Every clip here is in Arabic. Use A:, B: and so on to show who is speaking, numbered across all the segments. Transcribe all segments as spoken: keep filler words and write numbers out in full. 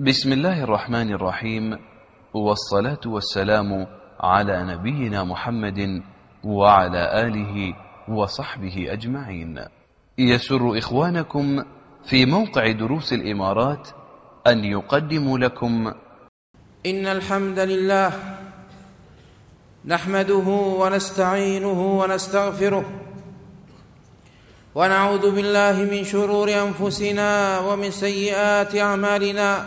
A: بسم الله الرحمن الرحيم، والصلاة والسلام على نبينا محمد وعلى آله وصحبه أجمعين. يسر إخوانكم في موقع دروس الإمارات أن يقدموا لكم
B: إن الحمد لله نحمده ونستعينه ونستغفره ونعوذ بالله من شرور أنفسنا ومن سيئات أعمالنا.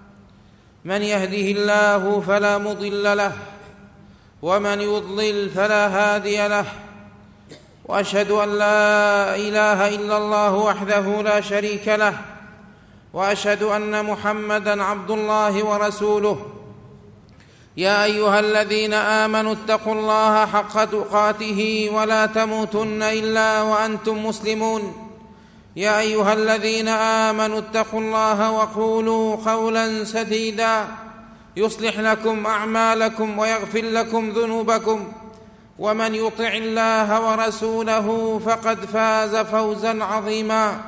B: من يهده الله فلا مضل له ومن يضلل فلا هادي له، وأشهد أن لا إله إلا الله وحده لا شريك له، وأشهد أن محمدًا عبد الله ورسوله. يا أيها الذين آمنوا اتقوا الله حق تقاته ولا تموتن إلا وأنتم مسلمون. يا أيها الذين آمنوا اتقوا الله وقولوا قولا سديدا يصلح لكم أعمالكم ويغفر لكم ذنوبكم، ومن يطع الله ورسوله فقد فاز فوزا عظيما.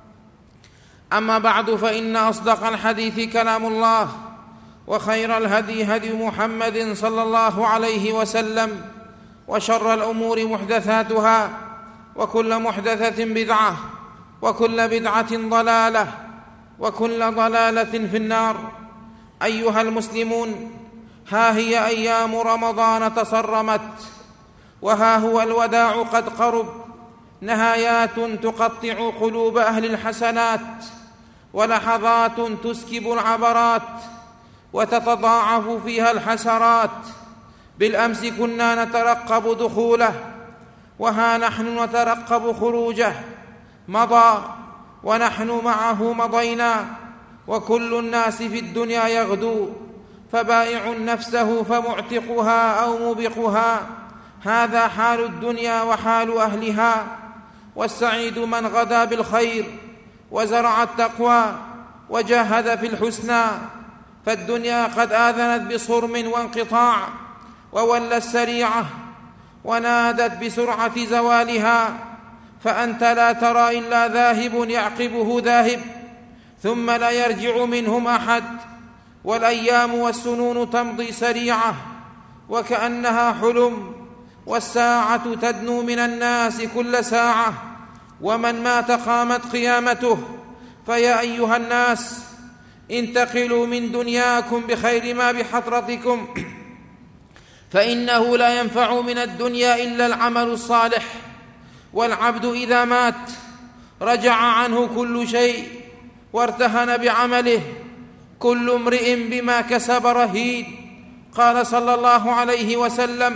B: أما بعد، فإن أصدق الحديث كلام الله، وخير الهدي هدي محمد صلى الله عليه وسلم، وشر الأمور محدثاتها، وكل محدثة بدعة، وكل بدعة ضلالة، وكل ضلالة في النار. أيها المسلمون، ها هي أيام رمضان تصرمت، وها هو الوداع قد قرب، نهايات تقطع قلوب أهل الحسنات، ولحظات تسكب العبرات وتتضاعف فيها الحسرات. بالأمس كنا نترقب دخوله، وها نحن نترقب خروجه. مضى ونحن معه مضينا، وكل الناس في الدنيا يغدو، فبائع نفسه فمعتقها أو مبقها. هذا حال الدنيا وحال أهلها. والسعيد من غدا بالخير وزرع التقوى وجاهد في الحسنى. فالدنيا قد آذنت بصرم وانقطاع، وولت سريعة ونادت بسرعة زوالها. فأنت لا ترى إلا ذاهب يعقبه ذاهب، ثم لا يرجع منهم أحد. والأيام والسنون تمضي سريعة وكأنها حلم، والساعة تدنو من الناس كل ساعة، ومن مات قامت قيامته. فيا أيها الناس، انتقلوا من دنياكم بخير ما بحضرتكم، فإنه لا ينفع من الدنيا إلا العمل الصالح. والعبد إذا مات رجع عنه كل شيء وارتهن بعمله، كل امرئ بما كسب رهين. قال صلى الله عليه وسلم: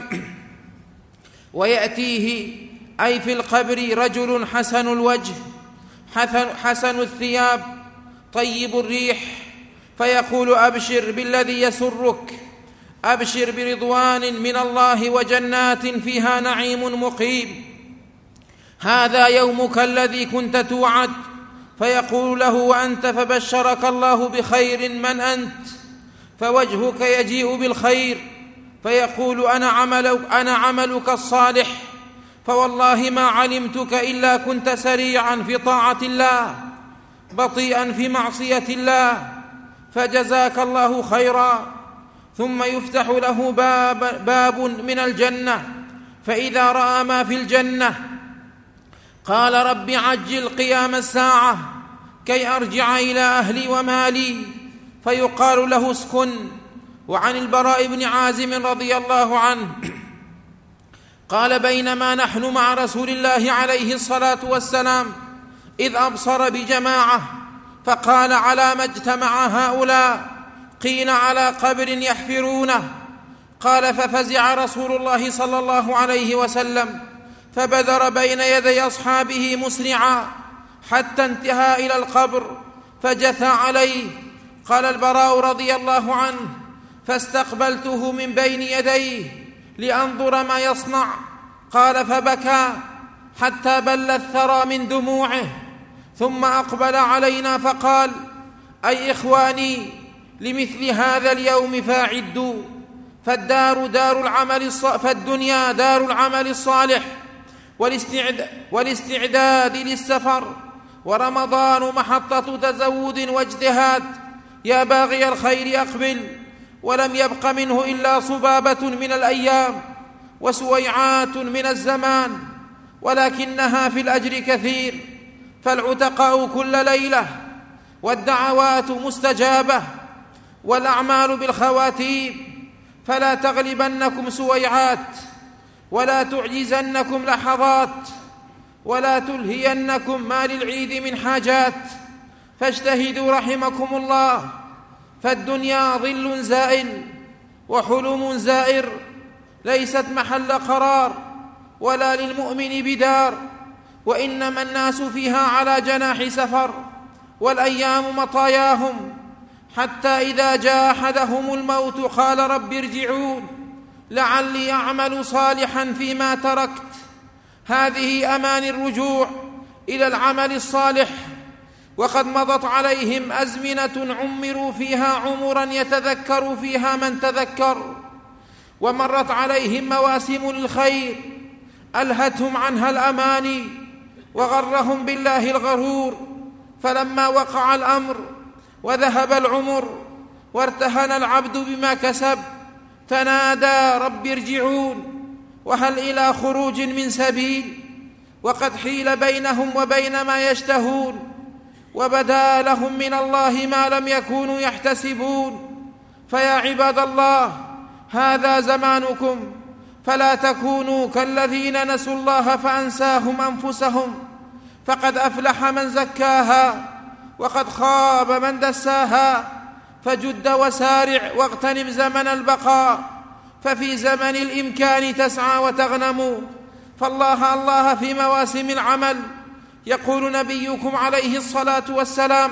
B: ويأتيه أي في القبر رجل حسن الوجه حسن الثياب طيب الريح، فيقول: أبشر بالذي يسرك، أبشر برضوان من الله وجنات فيها نعيم مقيم، هذا يومك الذي كنت توعد. فيقول له: وأنت؟ فبشرك الله بخير، من أنت؟ فوجهك يجيء بالخير، فيقول: أنا عملك, أنا عملك الصالح، فوالله ما علمتك إلا كنت سريعا في طاعة الله بطيئا في معصية الله، فجزاك الله خيرا. ثم يفتح له باب, باب من الجنة، فإذا رأى ما في الجنة قال: رب عجل قيام الساعة كي أرجع إلى أهلي ومالي. فيقال له: اسكن. وعن البراء بن عازم رضي الله عنه قال: بينما نحن مع رسول الله عليه الصلاة والسلام إذ أبصر بجماعة، فقال: على ما اجتمع هؤلاء؟ قيل: على قبر يحفرونه. قال: ففزع رسول الله صلى الله عليه وسلم، فبدر بين يدي أصحابه مسرعا حتى انتهى إلى القبر فجثى عليه. قال البراء رضي الله عنه: فاستقبلته من بين يديه لأنظر ما يصنع. قال: فبكى حتى بل الثرى من دموعه، ثم أقبل علينا فقال: أي إخواني، لمثل هذا اليوم فاعدوا، فالدار دار العمل الصالح، فالدنيا دار العمل الصالح والاستعداد للسفر، ورمضان محطة تزود واجتهاد، يا باغي الخير أقبل، ولم يبق منه إلا صبابة من الأيام وسويعات من الزمان، ولكنها في الأجر كثير، فالعتقاء كل ليلة، والدعوات مستجابة، والأعمال بالخواتيم، فلا تغلبنكم سويعات، ولا تعجزنكم لحظات، ولا تلهينكم ما للعيد من حاجات، فاجتهدوا رحمكم الله، فالدنيا ظل زائل وحلم زائر، ليست محل قرار ولا للمؤمن بدار، وإنما الناس فيها على جناح سفر، والأيام مطاياهم، حتى إذا جاء أحدهم الموت قال رب ارجعون لعلي أعمل صالحا فيما تركت. هذه أمان الرجوع إلى العمل الصالح، وقد مضت عليهم أزمنة عمروا فيها عمرا يتذكر فيها من تذكر، ومرت عليهم مواسم للخير ألهتهم عنها الأماني، وغرهم بالله الغرور، فلما وقع الأمر وذهب العمر وارتهن العبد بما كسب تنادى رب ارجعون، وهل إلى خروج من سبيل؟ وقد حيل بينهم وبين ما يشتهون، وبدا لهم من الله ما لم يكونوا يحتسبون. فيا عباد الله، هذا زمانكم، فلا تكونوا كالذين نسوا الله فأنساهم أنفسهم، فقد أفلح من زكاها وقد خاب من دساها. فجد وسارع واغتنم زمن البقاء، ففي زمن الإمكان تسعى وتغنم، فالله الله في مواسم العمل. يقول نبيكم عليه الصلاة والسلام: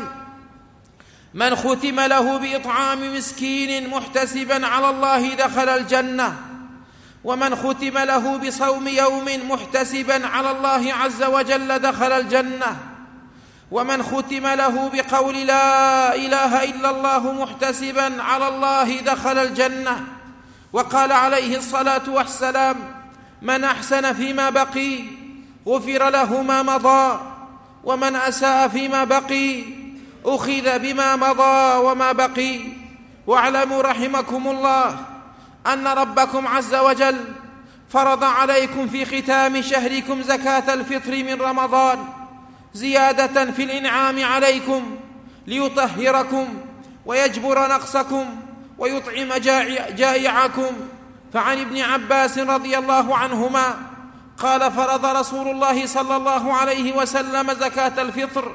B: من ختم له بإطعام مسكين محتسبا على الله دخل الجنة، ومن ختم له بصوم يوم محتسبا على الله عز وجل دخل الجنة، ومن ختم له بقول لا إله إلا الله محتسبا على الله دخل الجنة. وقال عليه الصلاة والسلام: من أحسن فيما بقي غفر له ما مضى، ومن أساء فيما بقي أخذ بما مضى وما بقي. واعلموا رحمكم الله أن ربكم عز وجل فرض عليكم في ختام شهركم زكاة الفطر من رمضان زيادة في الإنعام عليكم، ليطهركم ويجبر نقصكم ويطعم جائعكم. فعن ابن عباس رضي الله عنهما قال: فرض رسول الله صلى الله عليه وسلم زكاة الفطر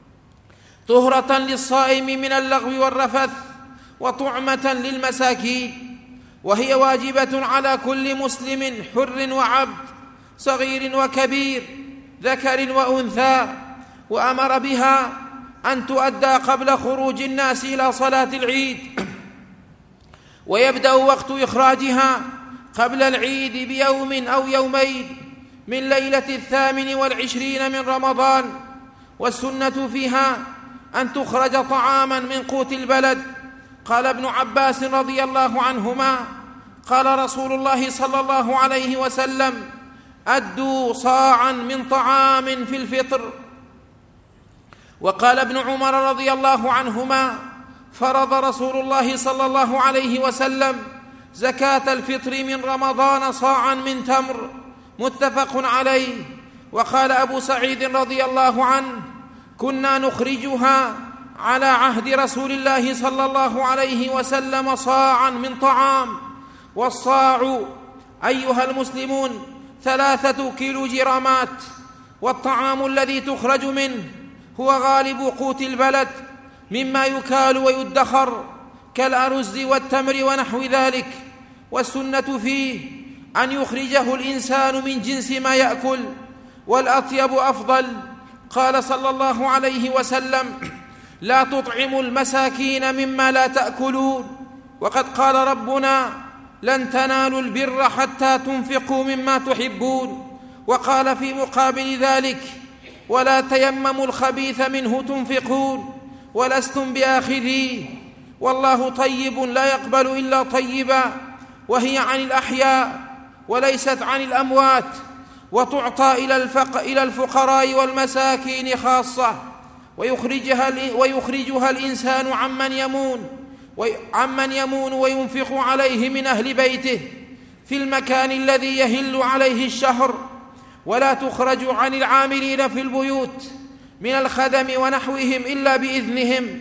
B: طهرة للصائم من اللغو والرفث، وطعمة للمساكين، وهي واجبة على كل مسلم حر وعبد، صغير وكبير، ذكر وأنثى، وأمر بها أن تؤدى قبل خروج الناس إلى صلاة العيد، ويبدأ وقت إخراجها قبل العيد بيوم أو يومين من ليلة الثامن والعشرين من رمضان. والسنة فيها أن تخرج طعاما من قوت البلد. قال ابن عباس رضي الله عنهما: قال رسول الله صلى الله عليه وسلم: أدوا صاعا من طعام في الفطر. وقال ابن عمر رضي الله عنهما: فرض رسول الله صلى الله عليه وسلم زكاة الفطر من رمضان صاعا من تمر، متفق عليه. وقال أبو سعيد رضي الله عنه: كنا نخرجها على عهد رسول الله صلى الله عليه وسلم صاعا من طعام. والصاع أيها المسلمون ثلاثة كيلو جرامات، والطعام الذي تخرج منه هو غالب قوت البلد مما يكال ويدخر كالأرز والتمر ونحو ذلك. والسنة فيه أن يخرجه الإنسان من جنس ما يأكل، والأطيب أفضل. قال صلى الله عليه وسلم: لا تطعموا المساكين مما لا تأكلون. وقد قال ربنا: لن تنالوا البر حتى تنفقوا مما تحبون. وقال في مقابل ذلك: ولا تيمموا الخبيث منه تنفقون ولستم بآخذيه، والله طيب لا يقبل إلا طيبا. وهي عن الأحياء وليست عن الأموات، وتعطى إلى الفقراء والمساكين خاصة. ويخرجها, ويخرجها الإنسان عمن يمون عمن يمون وينفق عليه من أهل بيته في المكان الذي يهل عليه الشهر، ولا تخرج عن العاملين في البيوت من الخدم ونحوهم إلا بإذنهم،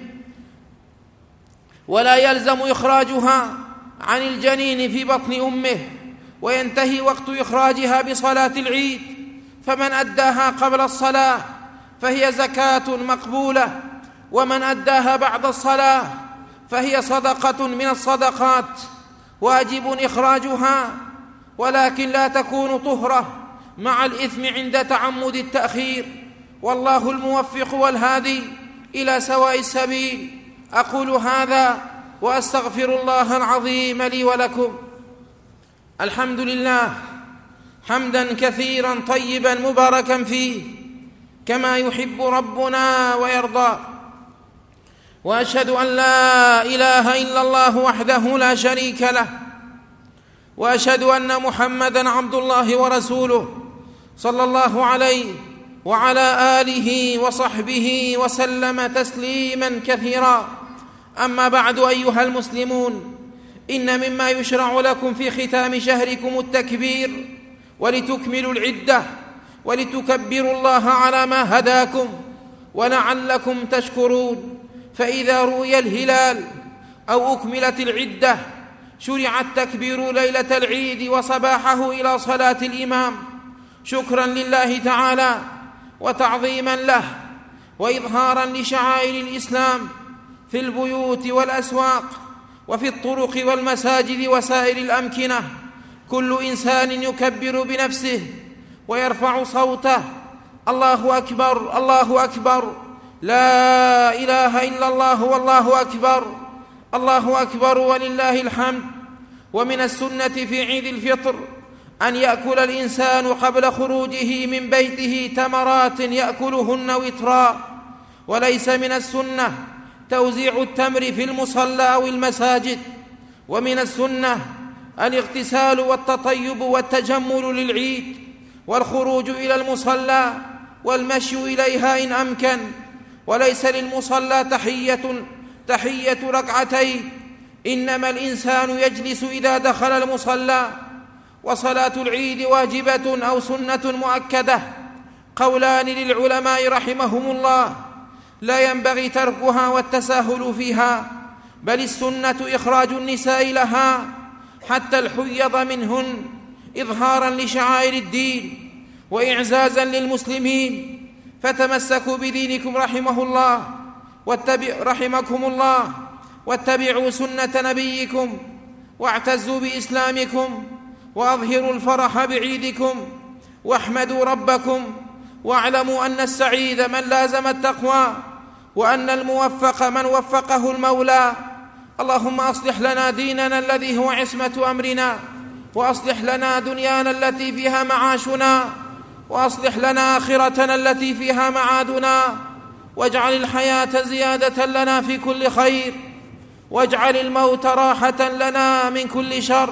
B: ولا يلزم إخراجها عن الجنين في بطن أمه، وينتهي وقت إخراجها بصلاة العيد، فمن أداها قبل الصلاة فهي زكاة مقبولة، ومن أداها بعد الصلاة فهي صدقة من الصدقات واجب إخراجها، ولكن لا تكون طهرة مع الإثم عند تعمد التأخير، والله الموفق والهادي إلى سواء السبيل. أقول هذا وأستغفر الله العظيم لي ولكم. الحمد لله حمدا كثيرا طيبا مباركا فيه كما يحب ربنا ويرضى، وأشهد أن لا إله إلا الله وحده لا شريك له، وأشهد أن محمدًا عبد الله ورسوله صلى الله عليه وعلى آله وصحبه وسلم تسليمًا كثيرا. أما بعد، أيها المسلمون، إن مما يشرع لكم في ختام شهركم التكبير ولتكملوا العدة ولتكبروا الله على ما هداكم ولعلكم تشكرون. فإذا رؤي الهلال أو أكملت العدة شرع التكبير ليلة العيد وصباحه إلى صلاة الإمام، شكرا لله تعالى وتعظيما له وإظهارا لشعائر الإسلام في البيوت والأسواق وفي الطرق والمساجد وسائر الأمكنة. كل إنسان يكبر بنفسه ويرفع صوته: الله أكبر، الله أكبر، لا إله إلا الله، والله أكبر، الله أكبر ولله الحمد. ومن السنة في عيد الفطر أن يأكل الإنسان قبل خروجه من بيته تمرات يأكلهن وترا، وليس من السنة توزيع التمر في المصلى أو المساجد. ومن السنة الاغتسال والتطيب والتجمل للعيد، والخروج إلى المصلى والمشي إليها إن أمكن. وليس للمصلى تحية تحية ركعتين، إنما الإنسان يجلس إذا دخل المصلى. وصلاة العيد واجبة أو سنة مؤكدة، قولان للعلماء رحمهم الله، لا ينبغي تركها والتساهل فيها، بل السنة إخراج النساء لها حتى الحيض منهن، إظهارا لشعائر الدين وإعزازا للمسلمين. فتمسكوا بدينكم رحمه الله واتبع رحمكم الله واتبعوا سنة نبيكم، واعتزوا بإسلامكم، وأظهروا الفرح بعيدكم، واحمدوا ربكم، واعلموا أن السعيد من لازم التقوى، وأن الموفق من وفقه المولى. اللهم أصلح لنا ديننا الذي هو عصمة أمرنا، وأصلح لنا دنيانا التي فيها معاشنا، وأصلح لنا آخرتنا التي فيها معادنا، واجعل الحياة زيادة لنا في كل خير، واجعل الموت راحة لنا من كل شر.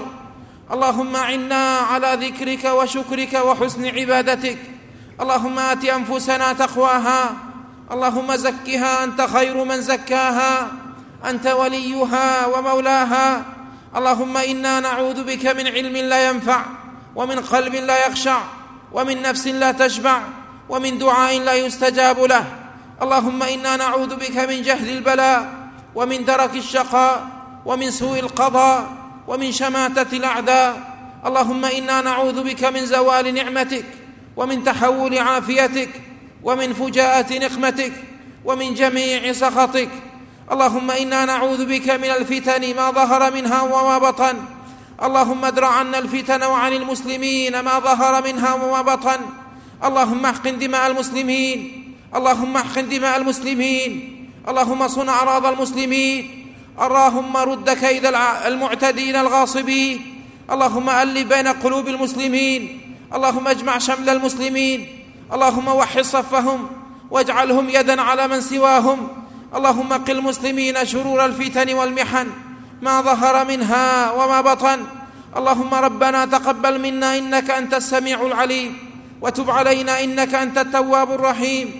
B: اللهم أعنا على ذكرك وشكرك وحسن عبادتك. اللهم آت أنفسنا تقواها، اللهم زكها أنت خير من زكاها، أنت وليها ومولاها. اللهم إنا نعوذ بك من علم لا ينفع، ومن قلب لا يخشع، ومن نفس لا تشبع، ومن دعاء لا يستجاب له. اللهم إنا نعوذ بك من جهل البلاء، ومن درك الشقاء، ومن سوء القضاء، ومن شماتة الأعداء. اللهم إنا نعوذ بك من زوال نعمتك، ومن تحول عافيتك، ومن فجاءة نقمتك، ومن جميع سخطك. اللهم إنا نعوذ بك من الفتن ما ظهر منها وما بطن. اللهم ادرع عنا الفتن وعن المسلمين ما ظهر منها وما بطن. اللهم احقن دماء المسلمين، اللهم احقن دماء المسلمين، اللهم صن أعراض المسلمين. اللهم رد كيد المعتدين الغاصبين. اللهم ألف بين قلوب المسلمين، اللهم اجمع شمل المسلمين. اللهم وحد صفهم واجعلهم يدا على من سواهم. اللهم قل المسلمين شرور الفتن والمحن ما ظهر منها وما بطن. اللهم ربنا تقبل منا إنك أنت السميع العليم، وتب علينا إنك أنت التواب الرحيم،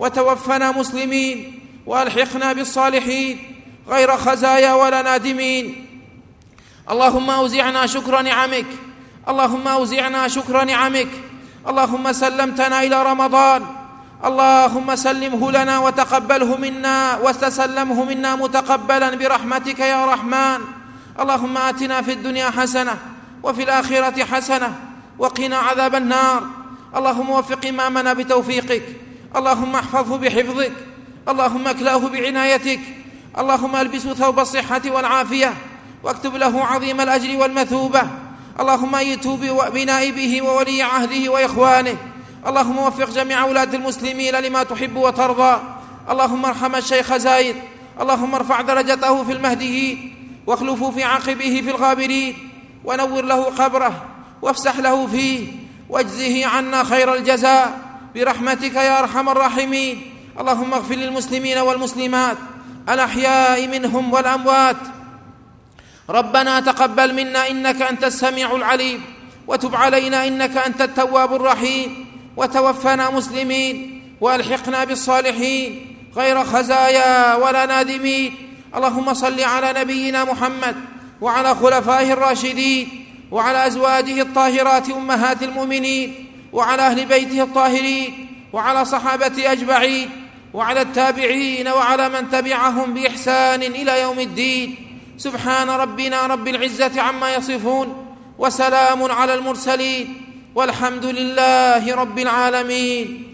B: وتوفنا مسلمين، وألحقنا بالصالحين غير خزايا ولا نادمين. اللهم أوزعنا شكر نعمك، اللهم أوزعنا شكر نعمك. اللهم سلمتنا إلى رمضان، اللهم سلمه لنا وتقبله منا، وتسلمه منا متقبلا برحمتك يا رحمن. اللهم آتنا في الدنيا حسنة وفي الآخرة حسنة وقنا عذاب النار. اللهم وفق إمامنا بتوفيقك، اللهم احفظه بحفظك، اللهم اكلاه بعنايتك، اللهم البسه ثوب الصحة والعافية، واكتب له عظيم الأجر والمثوبة. اللهم أيته بنائبه وولي عهده وإخوانه. اللهم وفق جميع ولاة المسلمين لما تحب وترضى. اللهم ارحم الشيخ زايد، اللهم ارفع درجته في المهديين، واخلفه في عقبه في الغابرين، ونور له قبره، وافسح له فيه، واجزه عنا خير الجزاء برحمتك يا أرحم الراحمين. اللهم اغفر للمسلمين والمسلمات الأحياء منهم والأموات. ربنا تقبل منا إنك أنت السميع العليم، وتب علينا إنك أنت التواب الرحيم، وتوفنا مسلمين، وألحقنا بالصالحين غير خزايا ولا نادمين. اللهم صل على نبينا محمد وعلى خلفائه الراشدين، وعلى أزواجه الطاهرات أمهات المؤمنين، وعلى أهل بيته الطاهرين، وعلى صحابته أجمعين، وعلى التابعين، وعلى من تبعهم بإحسان إلى يوم الدين. سبحان ربنا رب العزة عما يصفون، وسلام على المرسلين، والحمد لله رب العالمين.